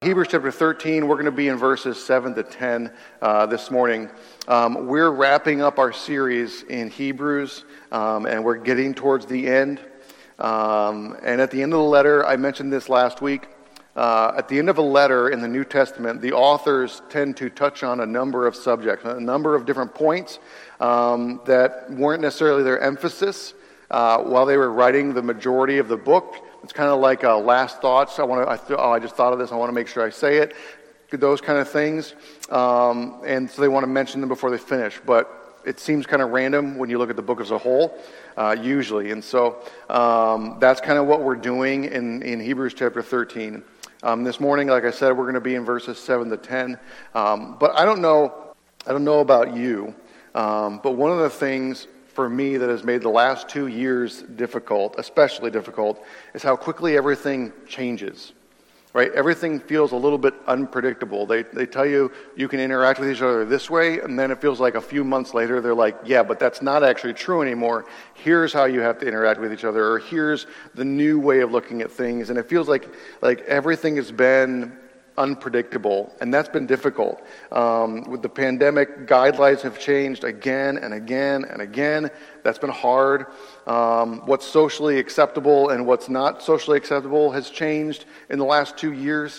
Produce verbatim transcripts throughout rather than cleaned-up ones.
Hebrews chapter thirteen, we're going to be in verses seven to ten uh, this morning. Um, we're wrapping up our series in Hebrews, um, and we're getting towards the end. Um, and at the end of the letter, I mentioned this last week, uh, at the end of a letter in the New Testament, the authors tend to touch on a number of subjects, a number of different points um, that weren't necessarily their emphasis uh, while they were writing the majority of the book. It's kind of like uh, last thoughts. I want to. I th- oh, I just thought of this. I want to make sure I say it. Those kind of things, um, and so they want to mention them before they finish. But it seems kind of random when you look at the book as a whole, uh, usually. And so um, that's kind of what we're doing in, in Hebrews chapter thirteen. Um, this morning, like I said, we're going to be in verses seven to ten. Um, but I don't know. I don't know about you, um, but one of the things for me that has made the last two years difficult, especially difficult, is how quickly everything changes, right? Everything feels a little bit unpredictable. They they tell you you can interact with each other this way, and then it feels like a few months later they're like, yeah, but that's not actually true anymore. Here's how you have to interact with each other, or here's the new way of looking at things. And it feels like like everything has been unpredictable, and that's been difficult. Um, with the pandemic, guidelines have changed again and again and again. That's been hard. Um, what's socially acceptable and what's not socially acceptable has changed in the last two years.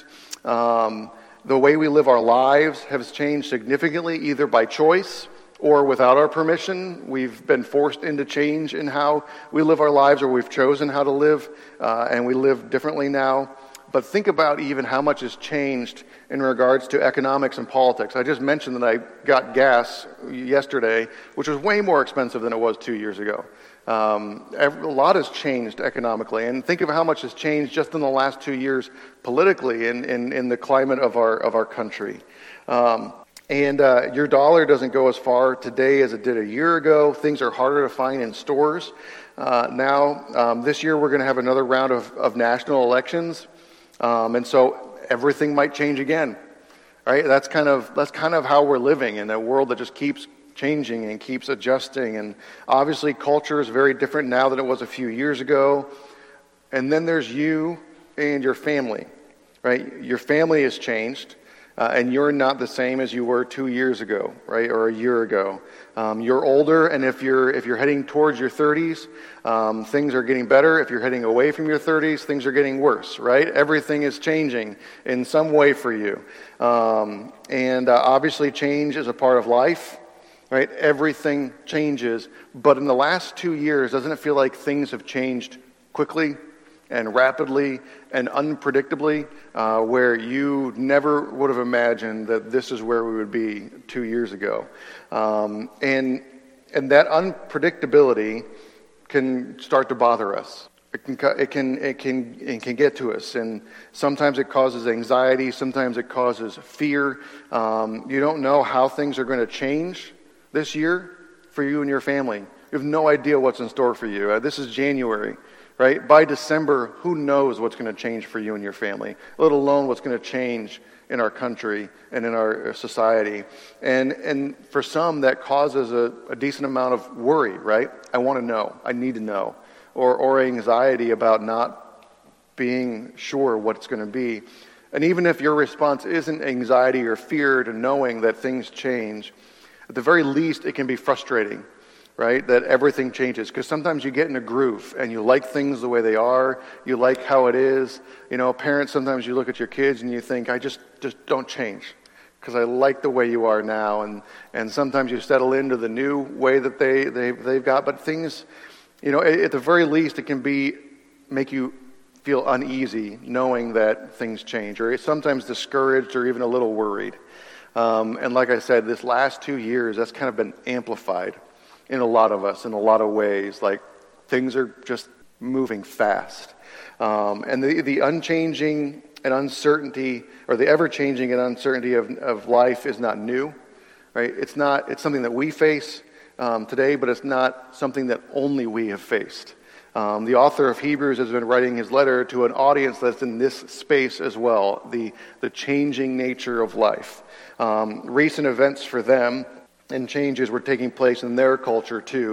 Um, the way we live our lives has changed significantly, either by choice or without our permission. We've been forced into change in how we live our lives, or we've chosen how to live, uh, and we live differently now. But think about even how much has changed in regards to economics and politics. I just mentioned that I got gas yesterday, which was way more expensive than it was two years ago. Um, a lot has changed economically, and think of how much has changed just in the last two years politically in, in, in the climate of our of our country. Um, and uh, your dollar doesn't go as far today as it did a year ago. Things are harder to find in stores. Uh, now, um, this year we're going to have another round of, of national elections. Um, and so everything might change again, right? That's kind of that's kind of how we're living in a world that just keeps changing and keeps adjusting. And obviously, culture is very different now than it was a few years ago. And then there's you and your family, right? Your family has changed, uh, and you're not the same as you were two years ago, right, or a year ago. Um, you're older, and if you're if you're heading towards your thirties, um, things are getting better. If you're heading away from your thirties, things are getting worse, right? Everything is changing in some way for you. Um, and uh, obviously change is a part of life, right? Everything changes. But in the last two years, doesn't it feel like things have changed quickly and rapidly and unpredictably, uh, where you never would have imagined that this is where we would be two years ago. Um, and and that unpredictability can start to bother us. It can it can it can it can get to us, and sometimes it causes anxiety. Sometimes it causes fear. Um, you don't know how things are going to change this year for you and your family. You have no idea what's in store for you. Uh, this is January. Right? By December, who knows what's going to change for you and your family, let alone what's going to change in our country and in our society. And and for some, that causes a, a decent amount of worry, right? I want to know. I need to know. Or, or anxiety about not being sure what it's going to be. And even if your response isn't anxiety or fear to knowing that things change, at the very least, it can be frustrating. Right, that everything changes, because sometimes you get in a groove and you like things the way they are, you like how it is. You know, parents, sometimes you look at your kids and you think, I just, just don't change, because I like the way you are now. And, and sometimes you settle into the new way that they, they, they've got, but things, you know, at, at the very least, it can be, make you feel uneasy knowing that things change, or sometimes discouraged or even a little worried. Um, and like I said, this last two years, that's kind of been amplified in a lot of us, in a lot of ways. Like, things are just moving fast. Um, and the, the unchanging and uncertainty, or the ever-changing and uncertainty of, of life is not new, right? It's not, it's something that we face um, today, but it's not something that only we have faced. Um, the author of Hebrews has been writing his letter to an audience that's in this space as well, the, the changing nature of life. Um, recent events for them and changes were taking place in their culture too.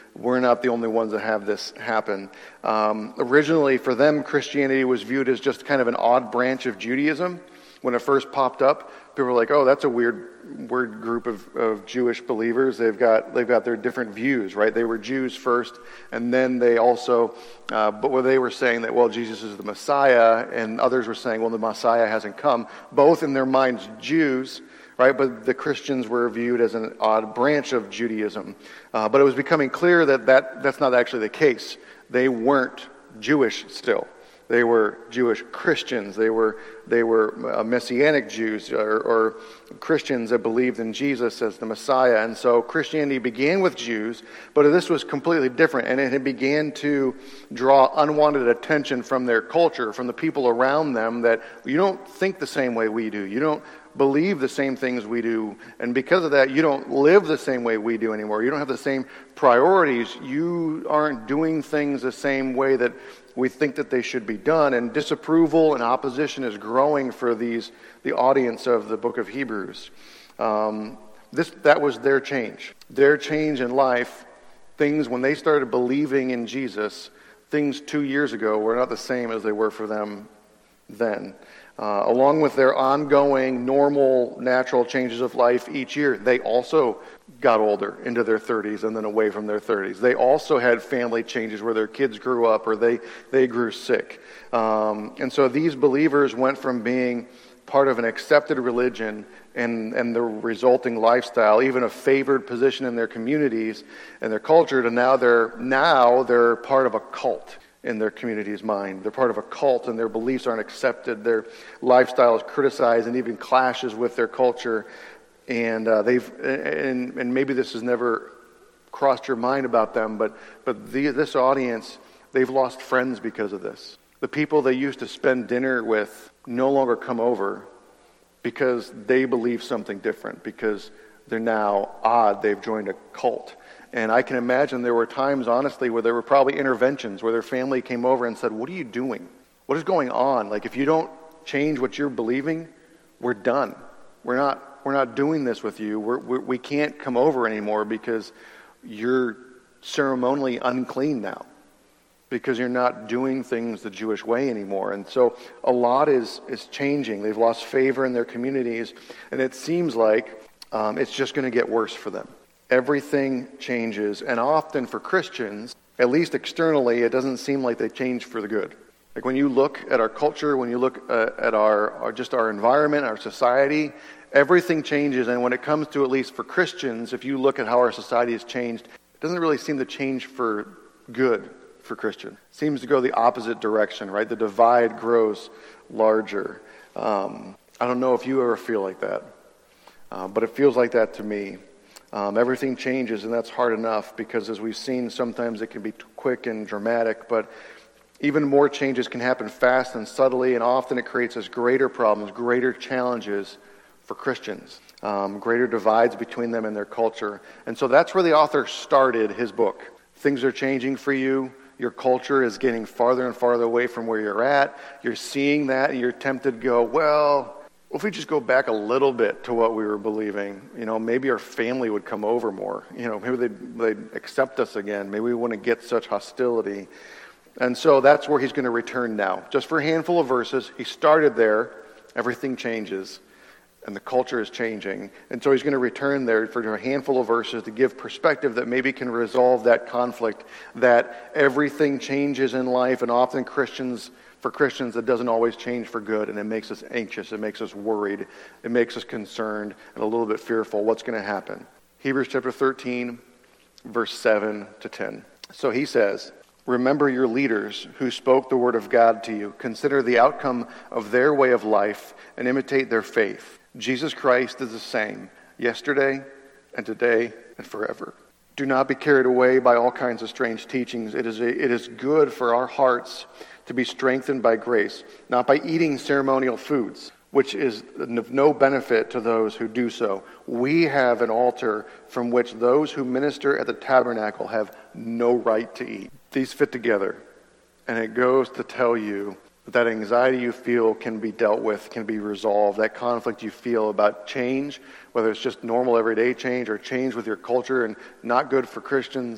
we're not the only ones that have this happen. Um, originally, for them, Christianity was viewed as just kind of an odd branch of Judaism. When it first popped up, people were like, "Oh, that's a weird, weird group of, of Jewish believers. They've got they've got their different views, right? They were Jews first, and then they also, uh, but where they were saying that, well, Jesus is the Messiah, and others were saying, well, the Messiah hasn't come. Both in their minds, Jews." Right, but the Christians were viewed as an odd branch of Judaism. Uh, but it was becoming clear that, that that's not actually the case. They weren't Jewish still. They were Jewish Christians. They were they were uh, Messianic Jews or, or Christians that believed in Jesus as the Messiah. And so Christianity began with Jews, but this was completely different. And it began to draw unwanted attention from their culture, from the people around them, that you don't think the same way we do. You don't believe the same things we do, and because of that, you don't live the same way we do anymore. You don't have the same priorities. You aren't doing things the same way that we think that they should be done, and disapproval and opposition is growing for these the audience of the book of Hebrews. Um, this that was their change. Their change in life, things when they started believing in Jesus, things two years ago were not the same as they were for them then. Uh, along with their ongoing, normal, natural changes of life each year, they also got older into their thirties and then away from their thirties. They also had family changes where their kids grew up or they, they grew sick. Um, and so these believers went from being part of an accepted religion and, and the resulting lifestyle, even a favored position in their communities and their culture, to now they're now they're part of a cult in their community's mind. They're part of a cult and their beliefs aren't accepted. Their lifestyle is criticized and even clashes with their culture. And uh, they've and, and maybe this has never crossed your mind about them, but but the, this audience, they've lost friends because of this. The people they used to spend dinner with no longer come over because they believe something different, because they're now odd. They've joined a cult. And I can imagine there were times, honestly, where there were probably interventions where their family came over and said, "What are you doing? What is going on? Like, if you don't change what you're believing, we're done. We're not we're not doing this with you. We're, we're, we can't come over anymore because you're ceremonially unclean now, because you're not doing things the Jewish way anymore." And so a lot is, is changing. They've lost favor in their communities, and it seems like um, it's just going to get worse for them. Everything changes, and often for Christians, at least externally, it doesn't seem like they change for the good. Like when you look at our culture, when you look uh, at our, our just our environment, our society, everything changes. And when it comes to, at least for Christians, if you look at how our society has changed, it doesn't really seem to change for good for Christians. It seems to go the opposite direction, right? The divide grows larger. Um, I don't know if you ever feel like that, uh, but it feels like that to me. Um, everything changes, and that's hard enough because, as we've seen, sometimes it can be quick and dramatic, but even more changes can happen fast and subtly, and often it creates us greater problems, greater challenges for Christians, um, greater divides between them and their culture. And so that's where the author started his book. Things are changing for you. Your culture is getting farther and farther away from where you're at. You're seeing that, and you're tempted to go, well, if we just go back a little bit to what we were believing, you know, maybe our family would come over more. You know, maybe they'd, they'd accept us again. Maybe we wouldn't get such hostility. And so that's where he's going to return now. Just for a handful of verses, he started there. Everything changes, and the culture is changing. And so he's going to return there for a handful of verses to give perspective that maybe can resolve that conflict, that everything changes in life, and often Christians... For Christians, it doesn't always change for good, and it makes us anxious, it makes us worried, it makes us concerned, and a little bit fearful. What's going to happen? Hebrews chapter thirteen, verse seven to ten. So he says, "Remember your leaders who spoke the word of God to you. Consider the outcome of their way of life and imitate their faith. Jesus Christ is the same, yesterday and today and forever. Do not be carried away by all kinds of strange teachings. It is a, it is good for our hearts to be strengthened by grace, not by eating ceremonial foods, which is of no benefit to those who do so. We have an altar from which those who minister at the tabernacle have no right to eat." These fit together, and it goes to tell you that that anxiety you feel can be dealt with, can be resolved. That conflict you feel about change, whether it's just normal everyday change or change with your culture and not good for Christians,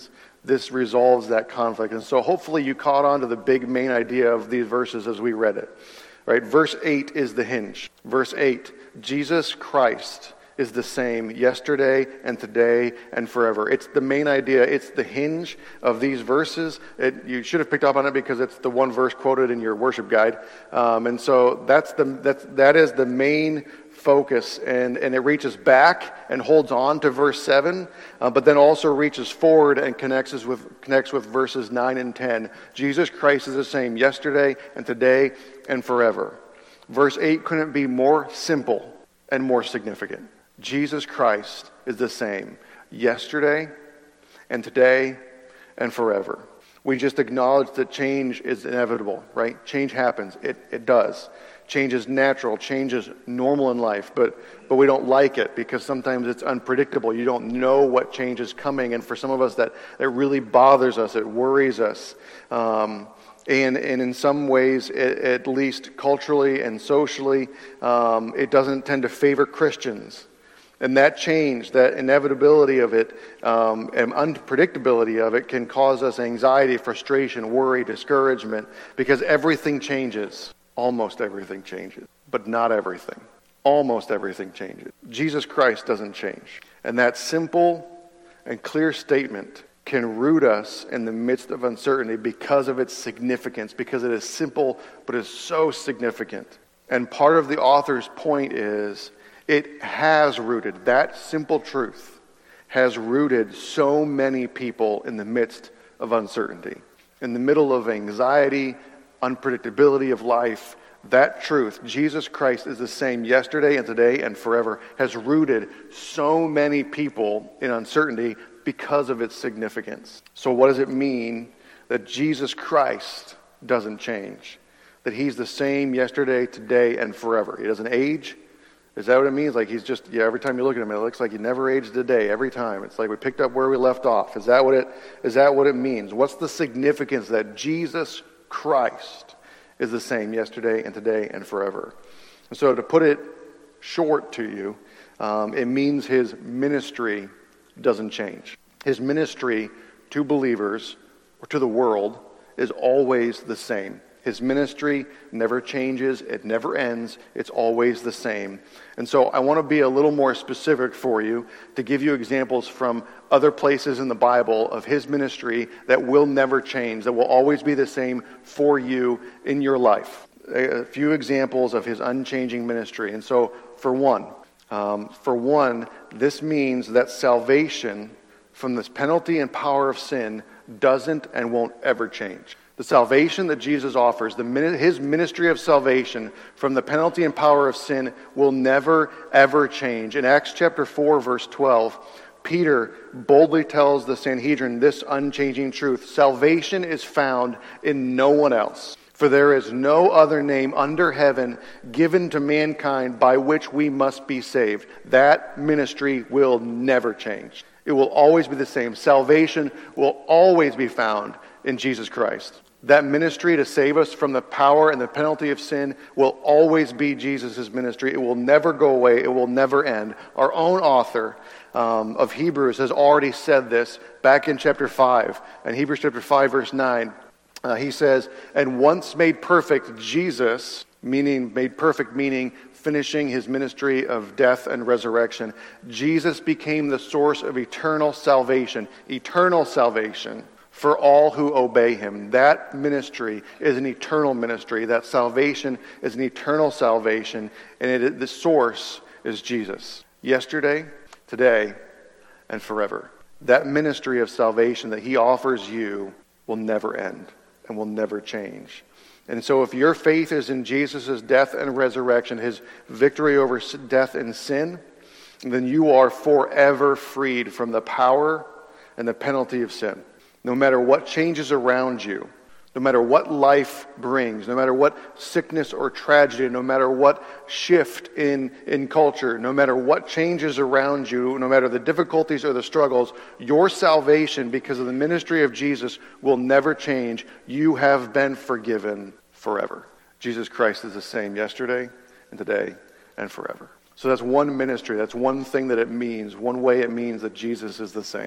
this resolves that conflict. And so hopefully you caught on to the big main idea of these verses as we read it. Right? Verse eight is the hinge. Verse eight, Jesus Christ is the same yesterday and today and forever. It's the main idea. It's the hinge of these verses. It, you should have picked up on it because it's the one verse quoted in your worship guide. Um, and so that's the that's, that is the main focus, and, and it reaches back and holds on to verse seven, uh, but then also reaches forward and connects us with connects with verses nine and ten. Jesus Christ is the same yesterday and today and forever. Verse eight couldn't be more simple and more significant. Jesus Christ is the same yesterday and today and forever. We just acknowledge that change is inevitable, right? Change happens. It it does. Change is natural. Change is normal in life, but but we don't like it because sometimes it's unpredictable. You don't know what change is coming, and for some of us that, that really bothers us. It worries us. Um, and, and in some ways, it, at least culturally and socially, um, it doesn't tend to favor Christians. And that change, that inevitability of it, um, and unpredictability of it can cause us anxiety, frustration, worry, discouragement, because everything changes. Almost everything changes, but not everything. Almost everything changes. Jesus Christ doesn't change. And that simple and clear statement can root us in the midst of uncertainty because of its significance, because it is simple, but is so significant. And part of the author's point is it has rooted, that simple truth has rooted so many people in the midst of uncertainty. In the middle of anxiety, unpredictability of life, that truth, Jesus Christ is the same yesterday and today and forever, has rooted so many people in uncertainty because of its significance. So what does it mean that Jesus Christ doesn't change? That he's the same yesterday, today, and forever. He doesn't age. Is that what it means? Like he's just, yeah, every time you look at him, it looks like he never aged a day, every time. It's like we picked up where we left off. Is that what it, is that what it means? What's the significance that Jesus Christ is the same yesterday and today and forever? And so to put it short to you, um, it means his ministry doesn't change. His ministry to believers or to the world is always the same. His ministry never changes. It never ends. It's always the same. And so I want to be a little more specific for you to give you examples from other places in the Bible of his ministry that will never change, that will always be the same for you in your life. A few examples of his unchanging ministry. And so for one, um, for one, this means that salvation from this penalty and power of sin doesn't and won't ever change. The salvation that Jesus offers, the his ministry of salvation from the penalty and power of sin will never, ever change. In Acts chapter four, verse twelve, Peter boldly tells the Sanhedrin this unchanging truth. Salvation is found in no one else. For there is no other name under heaven given to mankind by which we must be saved. That ministry will never change. It will always be the same. Salvation will always be found in Jesus Christ. That ministry to save us from the power and the penalty of sin will always be Jesus' ministry. It will never go away. It will never end. Our own author um, of Hebrews has already said this back in chapter five. In Hebrews chapter five, verse nine, uh, he says, "And once made perfect, Jesus," meaning made perfect, meaning finishing his ministry of death and resurrection, "Jesus became the source of eternal salvation." Eternal salvation. For all who obey him. That ministry is an eternal ministry. That salvation is an eternal salvation. And it, the source is Jesus. Yesterday, today, and forever. That ministry of salvation that he offers you will never end and will never change. And so if your faith is in Jesus' death and resurrection, his victory over death and sin, then you are forever freed from the power and the penalty of sin. No matter what changes around you, no matter what life brings, no matter what sickness or tragedy, no matter what shift in, in culture, no matter what changes around you, no matter the difficulties or the struggles, your salvation because of the ministry of Jesus will never change. You have been forgiven forever. Jesus Christ is the same yesterday and today and forever. So that's one ministry. That's one thing that it means, one way it means that Jesus is the same.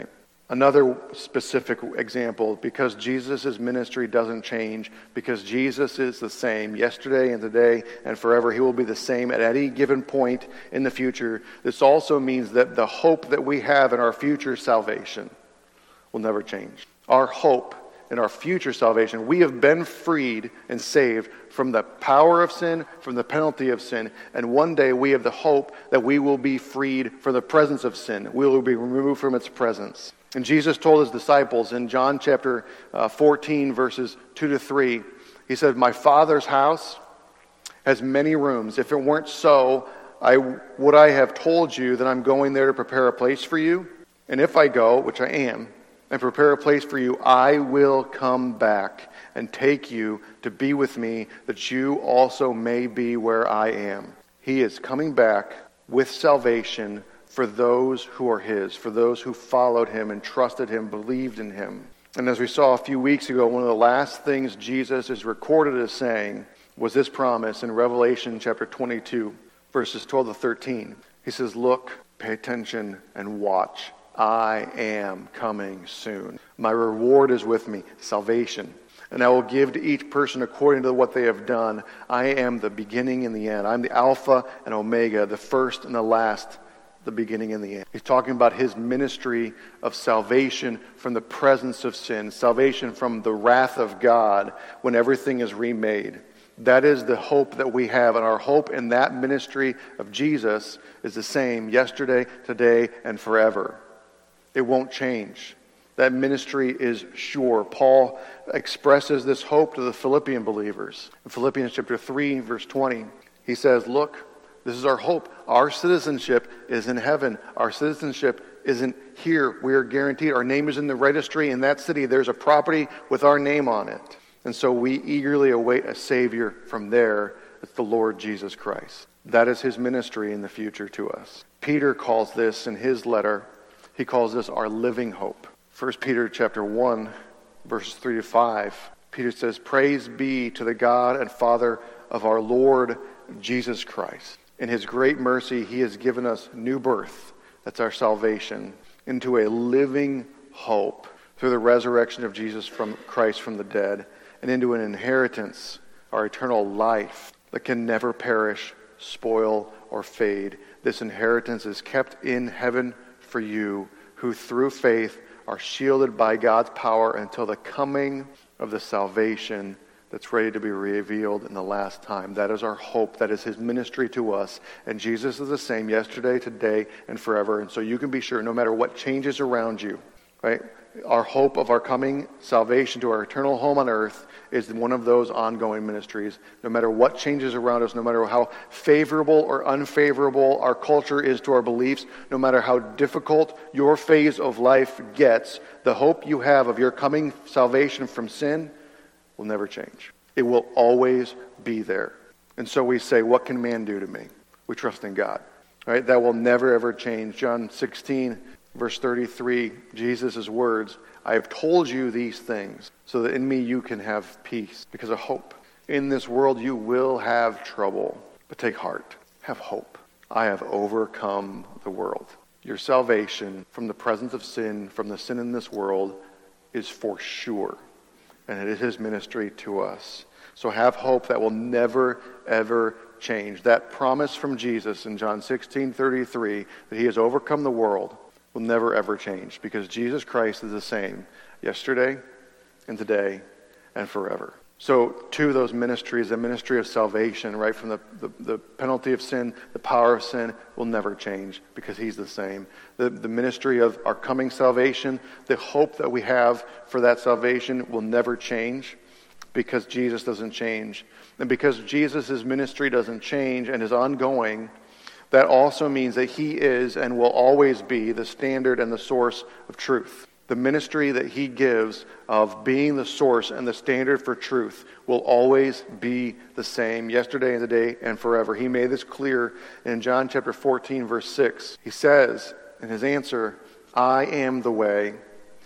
Another specific example, because Jesus' ministry doesn't change, because Jesus is the same yesterday and today and forever, he will be the same at any given point in the future. This also means that the hope that we have in our future salvation will never change. Our hope in our future salvation, we have been freed and saved from the power of sin, from the penalty of sin, and one day we have the hope that we will be freed from the presence of sin. We will be removed from its presence. And Jesus told his disciples in John chapter uh, fourteen, verses two to three, he said, "My Father's house has many rooms. If it weren't so, I would I have told you that I'm going there to prepare a place for you? And if I go, which I am, and prepare a place for you, I will come back and take you to be with me, that you also may be where I am." He is coming back with salvation for those who are his, for those who followed him and trusted him, believed in him. And as we saw a few weeks ago, one of the last things Jesus is recorded as saying was this promise in Revelation chapter twenty-two, verses twelve to thirteen. He says, "Look, pay attention, and watch. I am coming soon. My reward is with me, salvation. And I will give to each person according to what they have done. I am the beginning and the end. I'm the Alpha and Omega, the first and the last, the beginning and the end." He's talking about his ministry of salvation from the presence of sin, salvation from the wrath of God when everything is remade. That is the hope that we have, and our hope in that ministry of Jesus is the same yesterday, today, and forever. It won't change. That ministry is sure. Paul expresses this hope to the Philippian believers. In Philippians chapter three, verse twenty, he says, "Look, this is our hope. Our citizenship is in heaven. Our citizenship isn't here. We are guaranteed. Our name is in the registry in that city. There's a property with our name on it. And so we eagerly await a Savior from there. It's the Lord Jesus Christ." That is his ministry in the future to us. Peter calls this in his letter, he calls this our living hope. First Peter chapter one, verses three to five. Peter says, "Praise be to the God and Father of our Lord Jesus Christ. In his great mercy, he has given us new birth," that's our salvation, "into a living hope through the resurrection of Jesus from Christ from the dead, and into an inheritance, our eternal life, that can never perish, spoil, or fade. This inheritance is kept in heaven for you, who through faith are shielded by God's power until the coming of the salvation that's ready to be revealed in the last time." That is our hope. That is his ministry to us. And Jesus is the same yesterday, today, and forever. And so you can be sure, no matter what changes around you, right? Our hope of our coming salvation to our eternal home on earth is one of those ongoing ministries. No matter what changes around us, no matter how favorable or unfavorable our culture is to our beliefs, no matter how difficult your phase of life gets, the hope you have of your coming salvation from sin will never change. It will always be there. And so we say, what can man do to me? We trust in God. Right? That will never ever change. John sixteen, verse thirty-three, Jesus' words, "I have told you these things so that in me you can have peace," because of hope. "In this world you will have trouble, but take heart, have hope. I have overcome the world." Your salvation from the presence of sin, from the sin in this world, is for sure. And it is his ministry to us. So have hope that will never, ever change. That promise from Jesus in John sixteen thirty-three, that he has overcome the world, will never, ever change. Because Jesus Christ is the same yesterday and today and forever. So to those ministries, the ministry of salvation, right from the, the, the penalty of sin, the power of sin, will never change because he's the same. The, the ministry of our coming salvation, the hope that we have for that salvation will never change because Jesus doesn't change. And because Jesus' ministry doesn't change and is ongoing, that also means that he is and will always be the standard and the source of truth. The ministry that he gives of being the source and the standard for truth will always be the same yesterday and today and forever. He made this clear in John chapter fourteen, verse six. He says in his answer, "I am the way,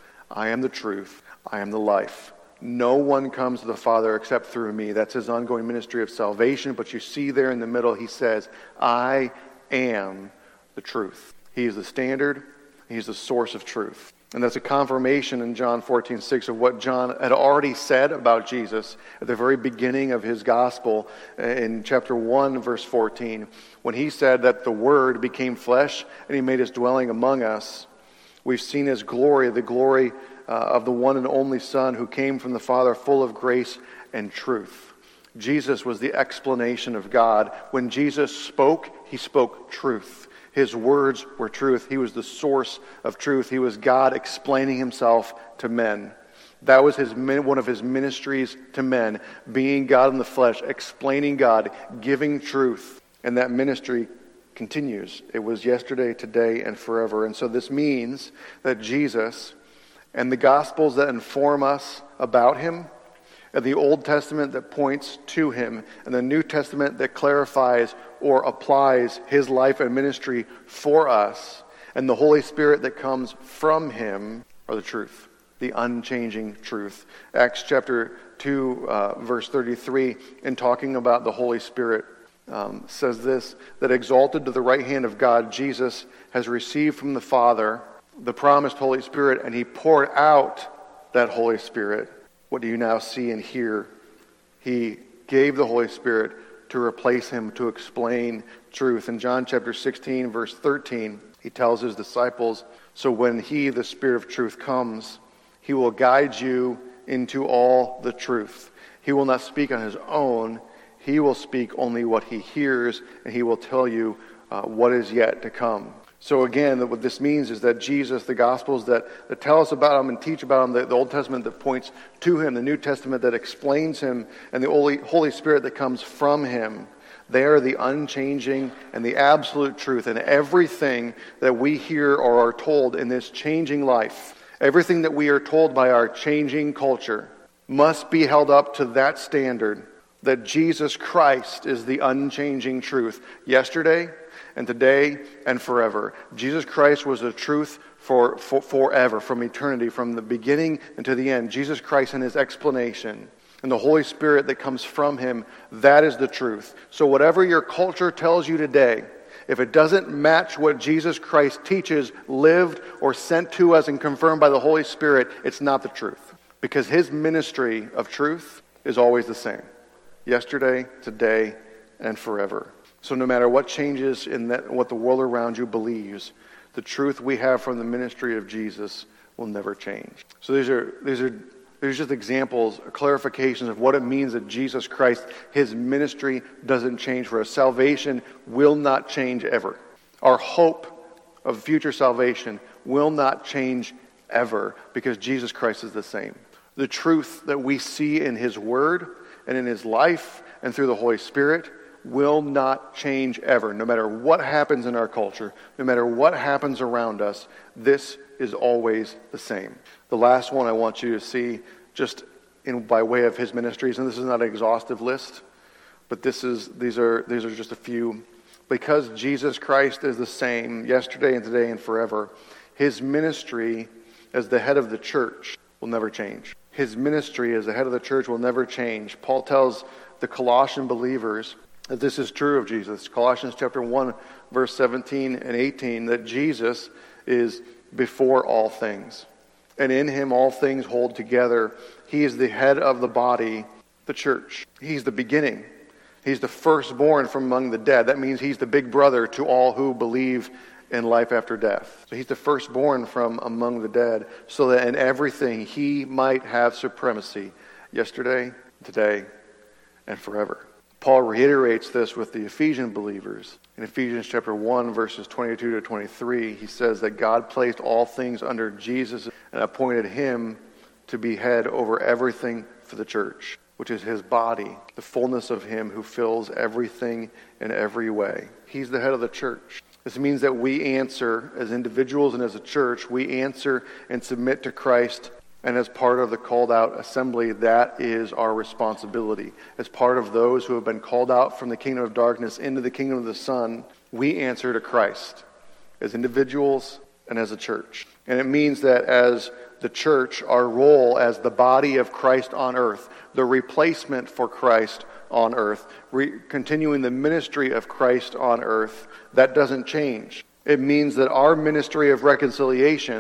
I am the truth, I am the life. No one comes to the Father except through me." That's his ongoing ministry of salvation. But you see there in the middle, he says, "I am the truth." He is the standard. He's the source of truth. And that's a confirmation in John fourteen six of what John had already said about Jesus at the very beginning of his gospel in chapter one, verse fourteen, when he said that the Word became flesh and he made his dwelling among us. We've seen his glory, the glory uh, of the one and only Son who came from the Father, full of grace and truth. Jesus was the explanation of God. When Jesus spoke, he spoke truth. His words were truth. He was the source of truth. He was God explaining himself to men. That was his one of his ministries to men, being God in the flesh, explaining God, giving truth. And that ministry continues. It was yesterday, today, and forever. And so this means that Jesus and the Gospels that inform us about him, and the Old Testament that points to him, and the New Testament that clarifies or applies his life and ministry for us, and the Holy Spirit that comes from him are the truth, the unchanging truth. Acts chapter two, uh, verse thirty-three, in talking about the Holy Spirit, um, says this, that exalted to the right hand of God, Jesus has received from the Father the promised Holy Spirit, and he poured out that Holy Spirit. What do you now see and hear? He gave the Holy Spirit to replace him, to explain truth. In John chapter sixteen, verse thirteen, he tells his disciples, so when he, the Spirit of truth, comes, he will guide you into all the truth. He will not speak on his own. He will speak only what he hears, and he will tell you uh, what is yet to come. So again, what this means is that Jesus, the Gospels that, that tell us about him and teach about him, the, the Old Testament that points to him, the New Testament that explains him, and the Holy, Holy Spirit that comes from him, they are the unchanging and the absolute truth. And everything that we hear or are told in this changing life, everything that we are told by our changing culture, must be held up to that standard, that Jesus Christ is the unchanging truth. Yesterday, and today, and forever. Jesus Christ was the truth for, for forever, from eternity, from the beginning and to the end. Jesus Christ and his explanation, and the Holy Spirit that comes from him, that is the truth. So whatever your culture tells you today, if it doesn't match what Jesus Christ teaches, lived, or sent to us and confirmed by the Holy Spirit, it's not the truth. Because his ministry of truth is always the same. Yesterday, today, and forever. So no matter what changes in that, what the world around you believes, the truth we have from the ministry of Jesus will never change. So these are these are these are just examples, clarifications of what it means that Jesus Christ, his ministry doesn't change for us. Salvation will not change ever. Our hope of future salvation will not change ever because Jesus Christ is the same. The truth that we see in his word and in his life and through the Holy Spirit will not change ever. No matter what happens in our culture, no matter what happens around us, this is always the same. The last one I want you to see, just in by way of his ministries, and this is not an exhaustive list, but this is these are these are just a few. Because Jesus Christ is the same yesterday and today and forever, his ministry as the head of the church will never change. His ministry as the head of the church will never change. Paul tells the Colossian believers that this is true of Jesus. Colossians chapter one, verse seventeen and eighteen, that Jesus is before all things. And in him all things hold together. He is the head of the body, the church. He's the beginning. He's the firstborn from among the dead. That means he's the big brother to all who believe in life after death. So he's the firstborn from among the dead, so that in everything he might have supremacy, yesterday, today, and forever. Paul reiterates this with the Ephesian believers. In Ephesians chapter one, verses twenty-two to twenty-three, he says that God placed all things under Jesus and appointed him to be head over everything for the church, which is his body, the fullness of him who fills everything in every way. He's the head of the church. This means that we answer, as individuals and as a church, we answer and submit to Christ. And as part of the called out assembly, that is our responsibility. As part of those who have been called out from the kingdom of darkness into the kingdom of the Son, we answer to Christ as individuals and as a church. And it means that as the church, our role as the body of Christ on earth, the replacement for Christ on earth, re- continuing the ministry of Christ on earth, that doesn't change. It means that our ministry of reconciliation,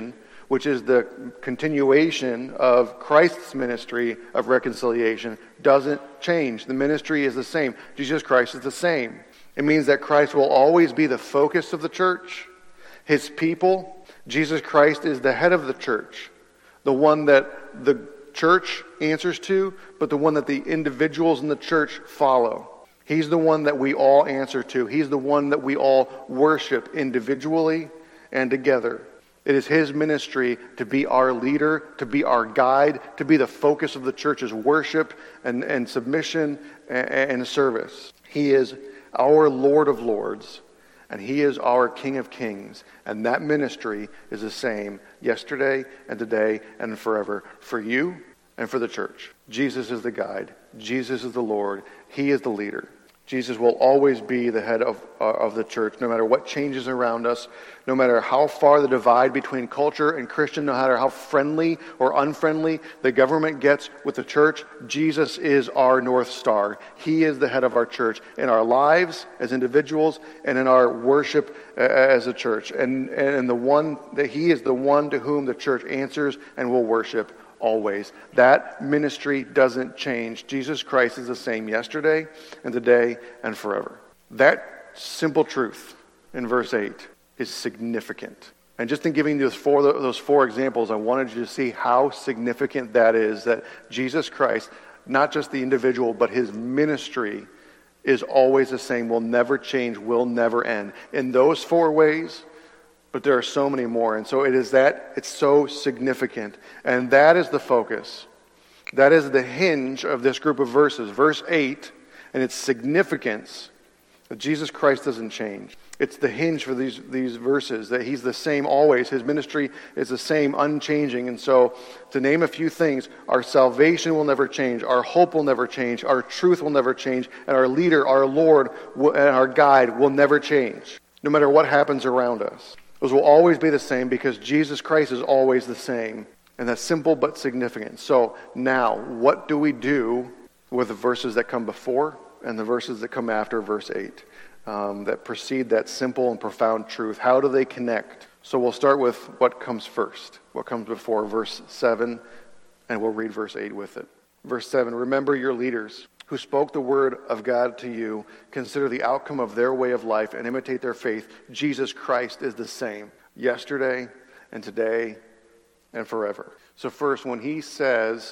which is the continuation of Christ's ministry of reconciliation, doesn't change. The ministry is the same. Jesus Christ is the same. It means that Christ will always be the focus of the church, his people. Jesus Christ is the head of the church, the one that the church answers to, but the one that the individuals in the church follow. He's the one that we all answer to. He's the one that we all worship individually and together. It is his ministry to be our leader, to be our guide, to be the focus of the church's worship and, and submission and, and service. He is our Lord of Lords, and he is our King of Kings. And that ministry is the same yesterday and today and forever for you and for the church. Jesus is the guide. Jesus is the Lord. He is the leader. Jesus will always be the head of, uh, of the church, no matter what changes around us, no matter how far the divide between culture and Christian, no matter how friendly or unfriendly the government gets with the church. Jesus is our North Star. He is the head of our church in our lives as individuals and in our worship uh, as a church. And, and the one that he is the one to whom the church answers and will worship always. That ministry doesn't change. Jesus Christ is the same yesterday and today and forever. That simple truth in verse eight is significant. And just in giving those four, those four examples, I wanted you to see how significant that is, that Jesus Christ, not just the individual, but his ministry is always the same, will never change, will never end. In those four ways, but there are so many more. And so it is that, it's so significant. And that is the focus. That is the hinge of this group of verses. Verse eight and its significance, that Jesus Christ doesn't change. It's the hinge for these, these verses, that he's the same always. His ministry is the same, unchanging. And so, to name a few things, our salvation will never change, our hope will never change, our truth will never change, and our leader, our Lord, and our guide will never change, no matter what happens around us. Those will always be the same because Jesus Christ is always the same. And that's simple but significant. So now, what do we do with the verses that come before and the verses that come after verse eight um, that precede that simple and profound truth? How do they connect? So we'll start with what comes first, what comes before verse seven, and we'll read verse eight with it. Verse seven, remember your leaders who spoke the word of God to you. Consider the outcome of their way of life and imitate their faith. Jesus Christ is the same yesterday and today and forever. So first, when he says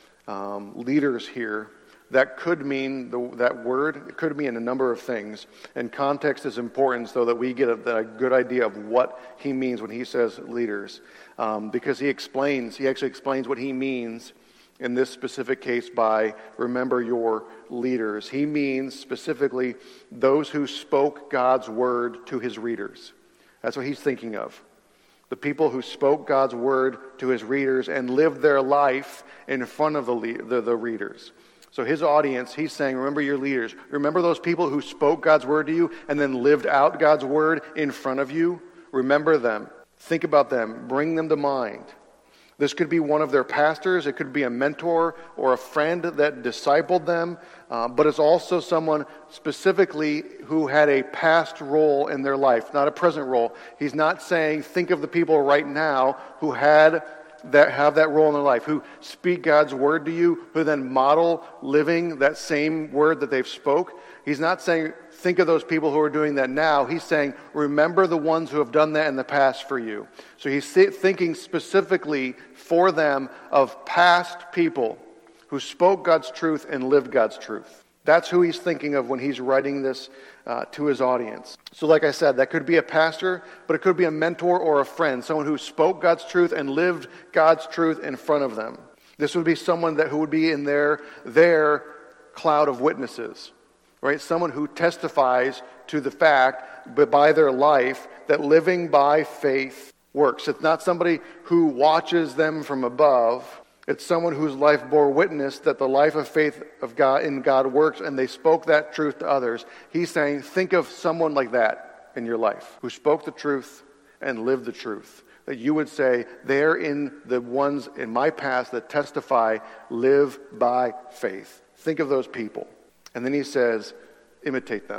um, leaders here, that could mean, the, that word, it could mean a number of things. And context is important so that we get a, a good idea of what he means when he says leaders. Um, because he explains, he actually explains what he means in this specific case by remember your leaders. He means specifically those who spoke God's word to his readers. That's what he's thinking of. The people who spoke God's word to his readers and lived their life in front of the, the, the readers. So his audience, he's saying, remember your leaders. Remember those people who spoke God's word to you and then lived out God's word in front of you. Remember them. Think about them. Bring them to mind. This could be one of their pastors. It could be a mentor or a friend that discipled them. Uh, but it's also someone specifically who had a past role in their life, not a present role. He's not saying, think of the people right now who had that have that role in their life, who speak God's word to you, who then model living that same word that they've spoke. He's not saying, think of those people who are doing that now. He's saying, remember the ones who have done that in the past for you. So he's thinking specifically for them of past people who spoke God's truth and lived God's truth. That's who he's thinking of when he's writing this uh, to his audience. So like I said, that could be a pastor, but it could be a mentor or a friend, someone who spoke God's truth and lived God's truth in front of them. This would be someone that who would be in their, their cloud of witnesses, right? Someone who testifies to the fact, but by their life, that living by faith works. It's not somebody who watches them from above. It's someone whose life bore witness that the life of faith of God in God works, and they spoke that truth to others. He's saying, think of someone like that in your life, who spoke the truth and lived the truth. That you would say, they're in the ones in my past that testify, live by faith. Think of those people. And then he says, imitate them.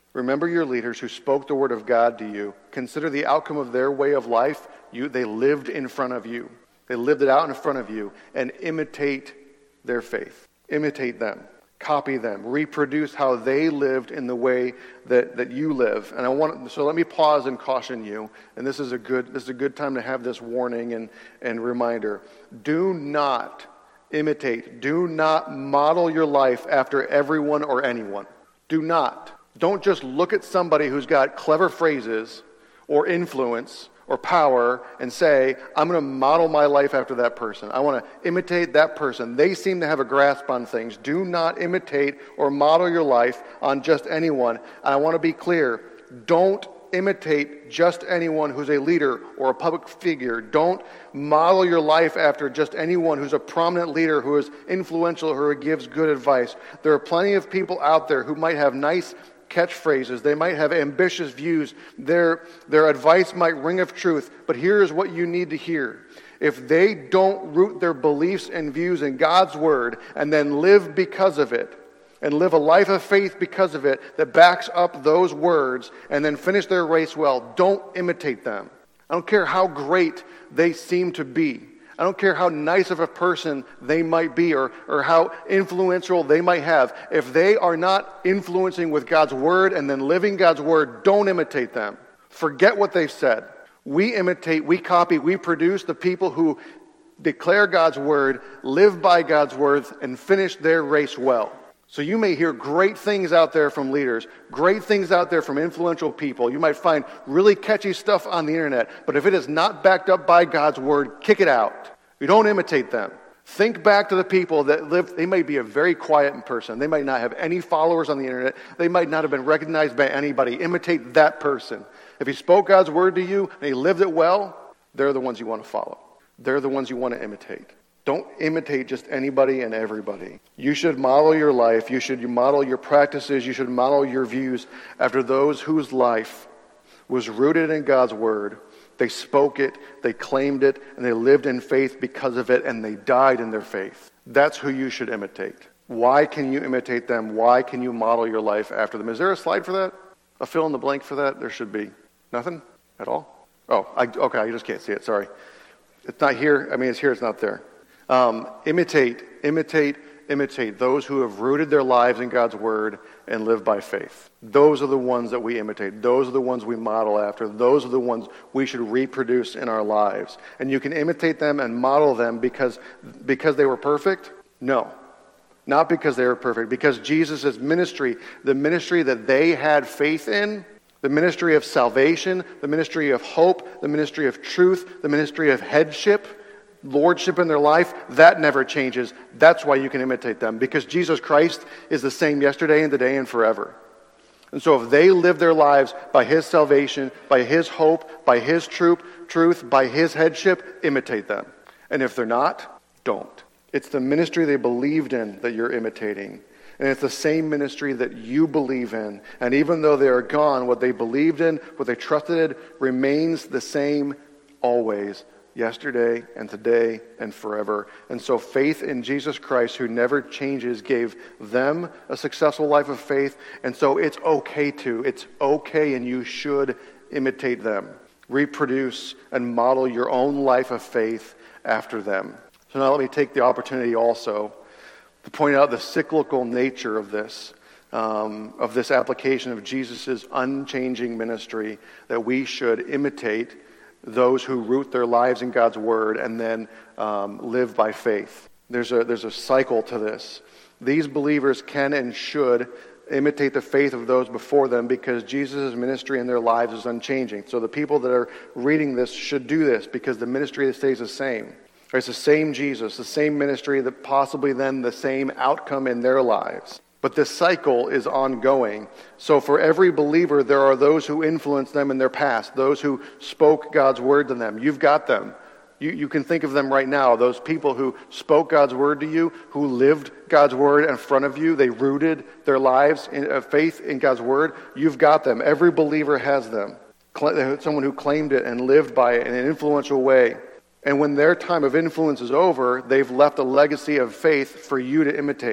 Remember your leaders who spoke the word of God to you. Consider the outcome of their way of life. You, they lived in front of you. They lived it out in front of you, and imitate their faith. Imitate them. Copy them. Reproduce how they lived in the way that, that you live. And I want so let me pause and caution you. And this is a good this is a good time to have this warning and, and reminder. Do not imitate. Do not model your life after everyone or anyone. Do not. Don't just look at somebody who's got clever phrases or influence or power and say, I'm going to model my life after that person. I want to imitate that person. They seem to have a grasp on things. Do not imitate or model your life on just anyone. And I want to be clear, don't imitate just anyone who's a leader or a public figure. Don't model your life after just anyone who's a prominent leader, who is influential, or who gives good advice. There are plenty of people out there who might have nice catchphrases. They might have ambitious views. Their, their advice might ring of truth. But here's what you need to hear. If they don't root their beliefs and views in God's word and then live because of it, and live a life of faith because of it that backs up those words, and then finish their race well, don't imitate them. I don't care how great they seem to be. I don't care how nice of a person they might be, or, or how influential they might have. If they are not influencing with God's word and then living God's word, don't imitate them. Forget what they've said. We imitate, we copy, we produce the people who declare God's word, live by God's word, and finish their race well. So you may hear great things out there from leaders, great things out there from influential people. You might find really catchy stuff on the internet, but if it is not backed up by God's word, kick it out. You don't imitate them. Think back to the people that live. They may be a very quiet person. They might not have any followers on the internet. They might not have been recognized by anybody. Imitate that person. If he spoke God's word to you and he lived it well, they're the ones you want to follow. They're the ones you want to imitate. Don't imitate just anybody and everybody. You should model your life. You should model your practices. You should model your views after those whose life was rooted in God's word. They spoke it, they claimed it, and they lived in faith because of it, and they died in their faith. That's who you should imitate. Why can you imitate them? Why can you model your life after them? Is there a slide for that? A fill in the blank for that? There should be. Nothing at all? Oh, I, okay, I just can't see it. Sorry. It's not here. I mean, it's here. It's not there. Um, imitate, imitate, imitate those who have rooted their lives in God's word and live by faith. Those are the ones that we imitate. Those are the ones we model after. Those are the ones we should reproduce in our lives. And you can imitate them and model them because, because they were perfect? No. Not because they were perfect. Because Jesus' ministry, the ministry that they had faith in, the ministry of salvation, the ministry of hope, the ministry of truth, the ministry of headship, lordship in their life, that never changes. That's why you can imitate them, because Jesus Christ is the same yesterday and today and forever. And so if they live their lives by his salvation, by his hope, by his truth, truth, by his headship, imitate them. And if they're not, don't. It's the ministry they believed in that you're imitating. And it's the same ministry that you believe in. And even though they are gone, what they believed in, what they trusted in, remains the same always. Yesterday and today and forever. And so faith in Jesus Christ, who never changes, gave them a successful life of faith. And so it's okay to, it's okay and you should imitate them. Reproduce and model your own life of faith after them. So now let me take the opportunity also to point out the cyclical nature of this, um, of this application of Jesus' unchanging ministry, that we should imitate those who root their lives in God's word and then um, live by faith. There's a there's a cycle to this. These believers can and should imitate the faith of those before them because Jesus' ministry in their lives is unchanging. So the people that are reading this should do this because the ministry stays the same. It's the same Jesus, the same ministry, that possibly then the same outcome in their lives. But this cycle is ongoing. So for every believer, there are those who influenced them in their past, those who spoke God's word to them. You've got them. You, you can think of them right now, those people who spoke God's word to you, who lived God's word in front of you. They rooted their lives in uh, faith in God's word. You've got them. Every believer has them. Someone who claimed it and lived by it in an influential way. And when their time of influence is over, they've left a legacy of faith for you to imitate.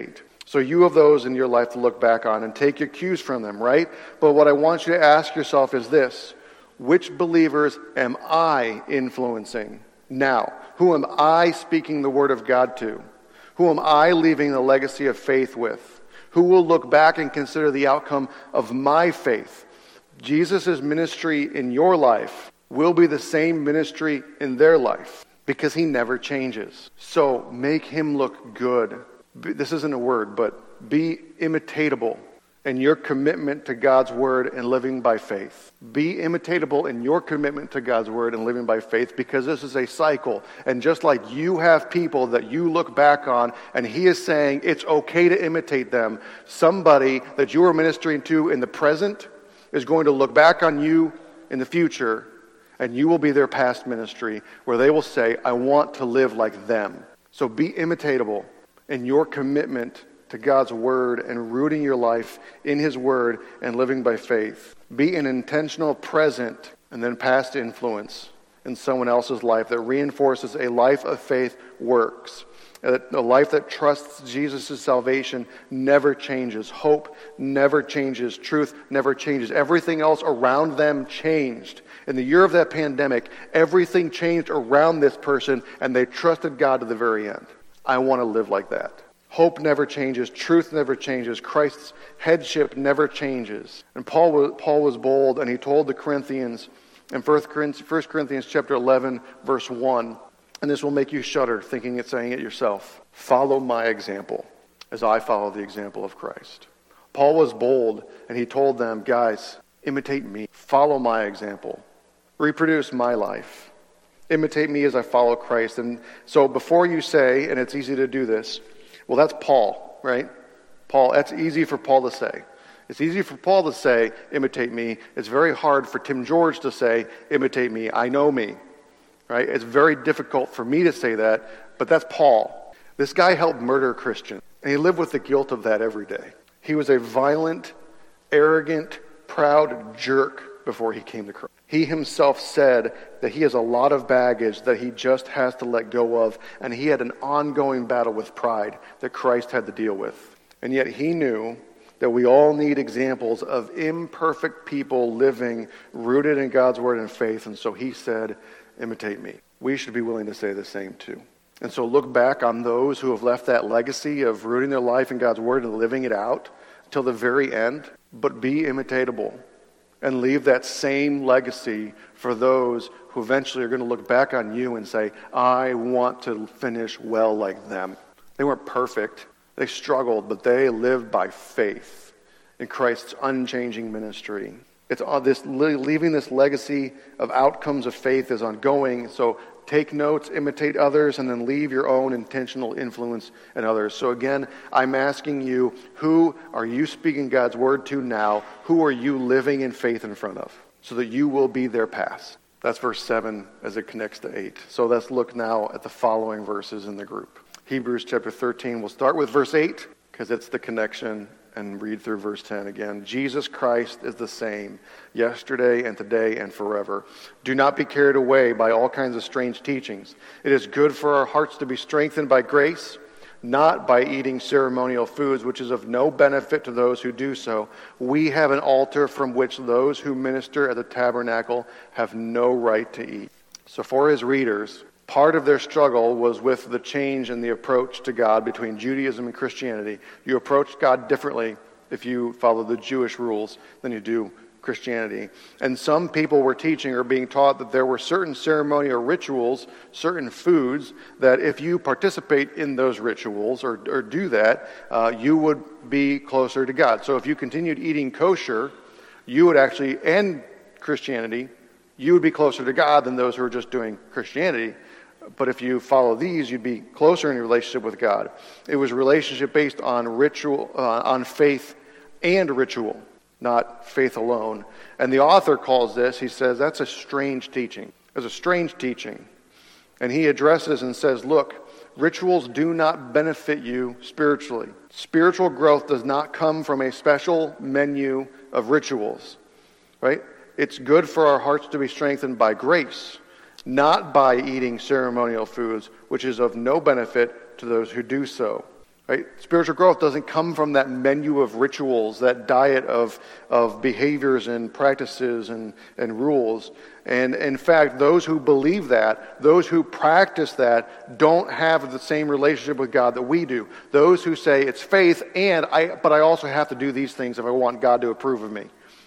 So you have those in your life to look back on and take your cues from them, right? But what I want you to ask yourself is this: which believers am I influencing now? Who am I speaking the word of God to? Who am I leaving the legacy of faith with? Who will look back and consider the outcome of my faith? Jesus' ministry in your life will be the same ministry in their life because he never changes. So make him look good. This isn't a word, but be imitatable in your commitment to God's word and living by faith. Be imitatable in your commitment to God's word and living by faith, because this is a cycle. And just like you have people that you look back on and he is saying it's okay to imitate them, somebody that you are ministering to in the present is going to look back on you in the future, and you will be their past ministry where they will say, I want to live like them. So be imitatable in your commitment to God's word and rooting your life in his word and living by faith. Be an intentional present and then past influence in someone else's life that reinforces a life of faith works. A life that trusts Jesus' salvation never changes. Hope never changes. Truth never changes. Everything else around them changed. In the year of that pandemic, everything changed around this person, and they trusted God to the very end. I want to live like that. Hope never changes. Truth never changes. Christ's headship never changes. And Paul was, Paul was bold, and he told the Corinthians in First Corinthians chapter eleven, verse one, and this will make you shudder thinking it, saying it yourself. Follow my example as I follow the example of Christ. Paul was bold, and he told them, guys, imitate me. Follow my example. Reproduce my life. Imitate me as I follow Christ. And so before you say, and it's easy to do this, well, that's Paul, right? Paul, that's easy for Paul to say. It's easy for Paul to say, imitate me. It's very hard for Tim George to say, imitate me. I know me, right? It's very difficult for me to say that, but that's Paul. This guy helped murder Christians, and he lived with the guilt of that every day. He was a violent, arrogant, proud jerk before he came to Christ. He himself said that he has a lot of baggage that he just has to let go of, and he had an ongoing battle with pride that Christ had to deal with. And yet he knew that we all need examples of imperfect people living rooted in God's word and faith, and so he said, imitate me. We should be willing to say the same too. And so look back on those who have left that legacy of rooting their life in God's word and living it out till the very end, but be imitatable. And leave that same legacy for those who eventually are going to look back on you and say, I want to finish well like them. They weren't perfect. They struggled, but they lived by faith in Christ's unchanging ministry. It's all this leaving this legacy of outcomes of faith is ongoing. So take notes, imitate others, and then leave your own intentional influence in others. So again, I'm asking you, who are you speaking God's word to now? Who are you living in faith in front of? So that you will be their past. That's verse seven as it connects to eight. So let's look now at the following verses in the group. Hebrews chapter thirteen. We'll start with verse eight because it's the connection, and read through verse ten again. Jesus Christ is the same yesterday and today and forever. Do not be carried away by all kinds of strange teachings. It is good for our hearts to be strengthened by grace, not by eating ceremonial foods, which is of no benefit to those who do so. We have an altar from which those who minister at the tabernacle have no right to eat. So for his readers, part of their struggle was with the change in the approach to God between Judaism and Christianity. You approach God differently if you follow the Jewish rules than you do Christianity. And some people were teaching or being taught that there were certain ceremonial rituals, certain foods, that if you participate in those rituals or, or do that, uh, you would be closer to God. So if you continued eating kosher, you would actually, and Christianity, you would be closer to God than those who are just doing Christianity. But if you follow these, you'd be closer in your relationship with God. It was a relationship based on ritual, uh, on faith and ritual, not faith alone. And the author calls this, he says, that's a strange teaching. It's a strange teaching. And he addresses and says, look, rituals do not benefit you spiritually. Spiritual growth does not come from a special menu of rituals, right? It's good for our hearts to be strengthened by grace, not by eating ceremonial foods, which is of no benefit to those who do so. Right? Spiritual growth doesn't come from that menu of rituals, that diet of, of behaviors and practices and, and rules. And in fact, those who believe that, those who practice that, don't have the same relationship with God that we do. Those who say it's faith, and I, but I also have to do these things if I want God to approve of me.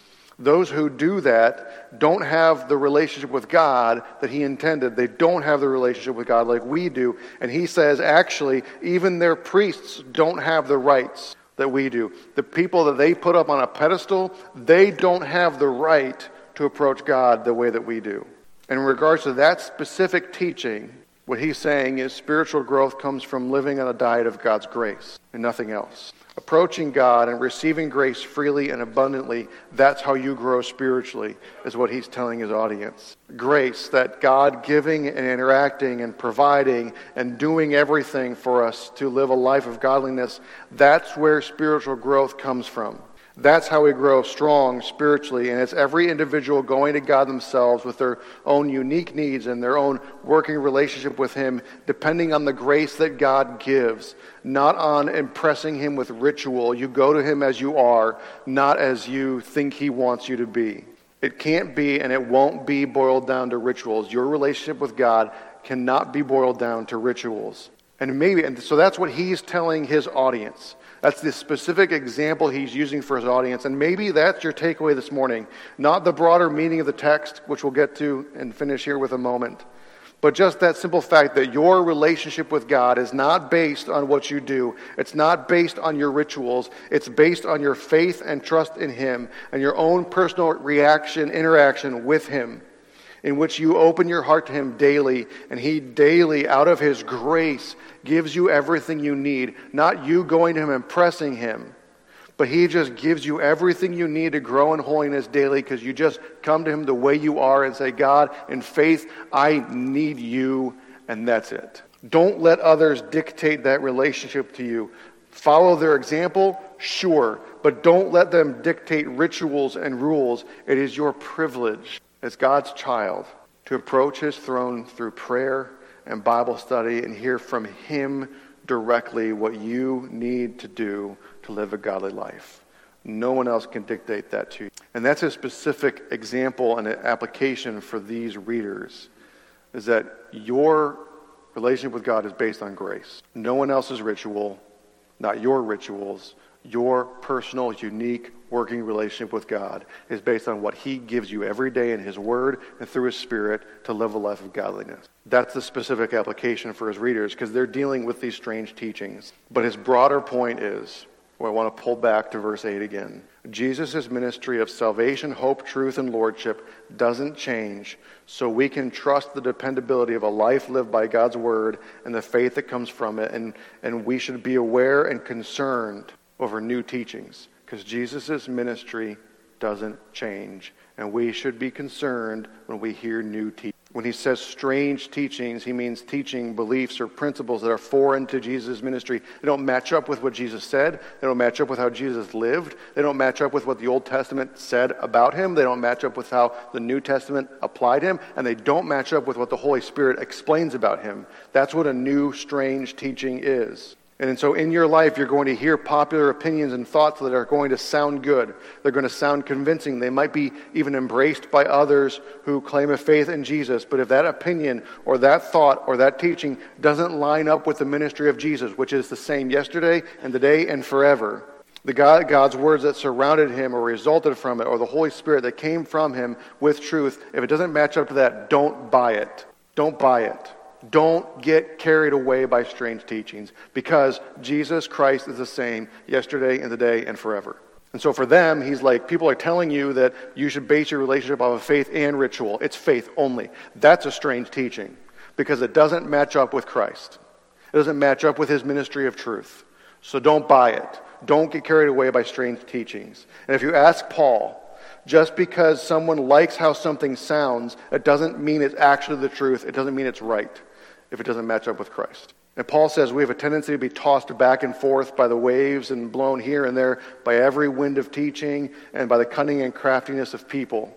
Those who do that don't have the relationship with God that he intended. They don't have the relationship with God like we do. And he says, actually, even their priests don't have the rights that we do. The people that they put up on a pedestal, they don't have the right to approach God the way that we do. And in regards to that specific teaching, what he's saying is spiritual growth comes from living on a diet of God's grace and nothing else. Approaching God and receiving grace freely and abundantly, that's how you grow spiritually, is what he's telling his audience. Grace, that God giving and interacting and providing and doing everything for us to live a life of godliness, that's where spiritual growth comes from. That's how we grow strong spiritually, and it's every individual going to God themselves with their own unique needs and their own working relationship with him, depending on the grace that God gives, not on impressing him with ritual. You go to him as you are, not as you think he wants you to be. It can't be, and it won't be boiled down to rituals. Your relationship with God cannot be boiled down to rituals. And maybe, and so that's what he's telling his audience. That's the specific example he's using for his audience. And maybe that's your takeaway this morning. Not the broader meaning of the text, which we'll get to and finish here with a moment. But just that simple fact that your relationship with God is not based on what you do. It's not based on your rituals. It's based on your faith and trust in him and your own personal reaction, interaction with him, in which you open your heart to him daily, and he daily, out of his grace, gives you everything you need. Not you going to him and pressing him, but he just gives you everything you need to grow in holiness daily, because you just come to him the way you are and say, God, in faith, I need you, and that's it. Don't let others dictate that relationship to you. Follow their example, sure, but don't let them dictate rituals and rules. It is your privilege as God's child to approach his throne through prayer and Bible study and hear from him directly what you need to do to live a godly life. No one else can dictate that to you. And that's a specific example and an application for these readers, is that your relationship with God is based on grace. No one else's ritual, not your rituals. Your personal, unique, working relationship with God is based on what he gives you every day in his word and through his spirit to live a life of godliness. That's the specific application for his readers, because they're dealing with these strange teachings. But his broader point is, well, I want to pull back to verse eight again. Jesus' ministry of salvation, hope, truth, and lordship doesn't change, so we can trust the dependability of a life lived by God's word and the faith that comes from it, and, and we should be aware and concerned over new teachings, because Jesus' ministry doesn't change, and we should be concerned when we hear new teachings. When he says strange teachings, he means teaching beliefs or principles that are foreign to Jesus' ministry. They don't match up with what Jesus said. They don't match up with how Jesus lived. They don't match up with what the Old Testament said about him. They don't match up with how the New Testament applied him, and they don't match up with what the Holy Spirit explains about him. That's what a new, strange teaching is. And so in your life, you're going to hear popular opinions and thoughts that are going to sound good. They're going to sound convincing. They might be even embraced by others who claim a faith in Jesus. But if that opinion or that thought or that teaching doesn't line up with the ministry of Jesus, which is the same yesterday and today and forever, the God, God's words that surrounded him or resulted from it, or the Holy Spirit that came from him with truth, if it doesn't match up to that, don't buy it. Don't buy it. Don't get carried away by strange teachings, because Jesus Christ is the same yesterday and today and forever. And so for them, he's like, people are telling you that you should base your relationship off of faith and ritual. It's faith only. That's a strange teaching, because it doesn't match up with Christ. It doesn't match up with his ministry of truth. So don't buy it. Don't get carried away by strange teachings. And if you ask Paul, just because someone likes how something sounds, it doesn't mean it's actually the truth. It doesn't mean it's right if it doesn't match up with Christ. And Paul says we have a tendency to be tossed back and forth by the waves and blown here and there by every wind of teaching and by the cunning and craftiness of people.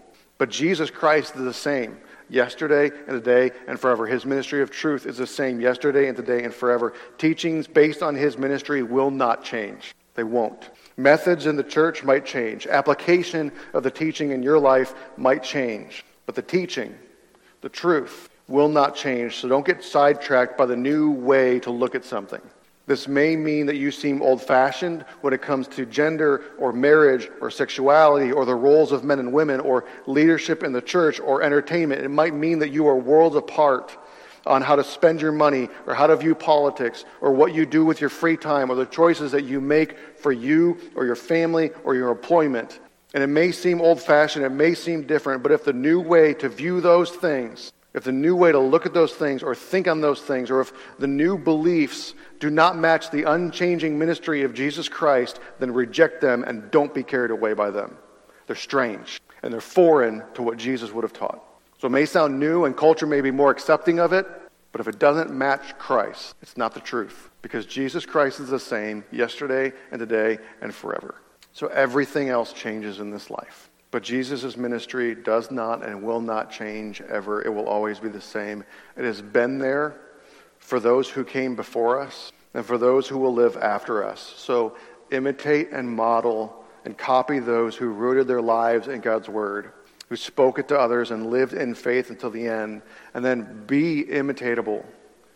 But Jesus Christ is the same yesterday and today and forever. His ministry of truth is the same yesterday and today and forever. Teachings based on his ministry will not change. They won't. Methods in the church might change. Application of the teaching in your life might change. But the teaching, the truth, will not change. So don't get sidetracked by the new way to look at something. This may mean that you seem old-fashioned when it comes to gender or marriage or sexuality or the roles of men and women or leadership in the church or entertainment. It might mean that you are worlds apart on how to spend your money or how to view politics or what you do with your free time or the choices that you make for you or your family or your employment. And it may seem old-fashioned, it may seem different, but if the new way to view those things, if the new way to look at those things or think on those things, or if the new beliefs do not match the unchanging ministry of Jesus Christ, then reject them and don't be carried away by them. They're strange and they're foreign to what Jesus would have taught. So it may sound new and culture may be more accepting of it, but if it doesn't match Christ, it's not the truth. Because Jesus Christ is the same yesterday and today and forever. So everything else changes in this life. But Jesus' ministry does not and will not change ever. It will always be the same. It has been there for those who came before us and for those who will live after us. So imitate and model and copy those who rooted their lives in God's word, who spoke it to others and lived in faith until the end. And then be imitatable.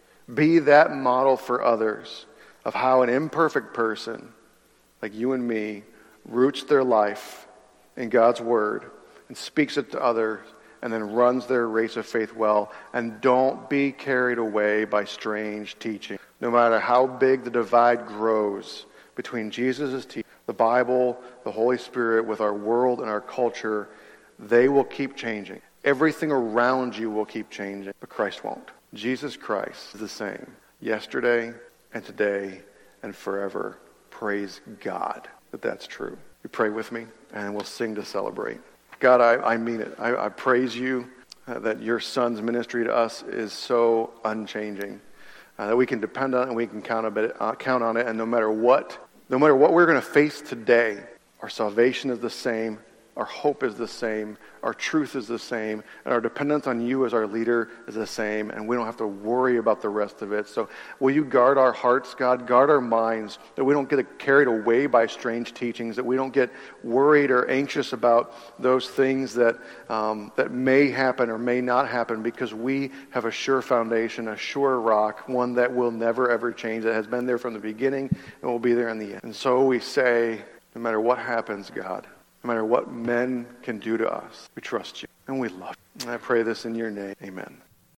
Be that model for others of how an imperfect person like you and me roots their life in God's word and speaks it to others and then runs their race of faith well. And don't be carried away by strange teaching. No matter how big the divide grows between Jesus' teaching, the Bible, the Holy Spirit, with our world and our culture, they will keep changing. Everything around you will keep changing, but Christ won't. Jesus Christ is the same yesterday and today and forever. Praise God that that's true. You pray with me, and we'll sing to celebrate. God, I, I mean it. I, I praise you uh, that your Son's ministry to us is so unchanging, uh, that we can depend on it and we can count, a bit, uh, count on it. And no matter what, no matter what we're going to face today, our salvation is the same. Our hope is the same. Our truth is the same. And our dependence on you as our leader is the same. And we don't have to worry about the rest of it. So will you guard our hearts, God? Guard our minds, that we don't get carried away by strange teachings, that we don't get worried or anxious about those things that um, that may happen or may not happen, because we have a sure foundation, a sure rock, one that will never, ever change, that has been there from the beginning and will be there in the end. And so we say, no matter what happens, God, no matter what men can do to us, we trust you and we love you. And I pray this in your name. Amen.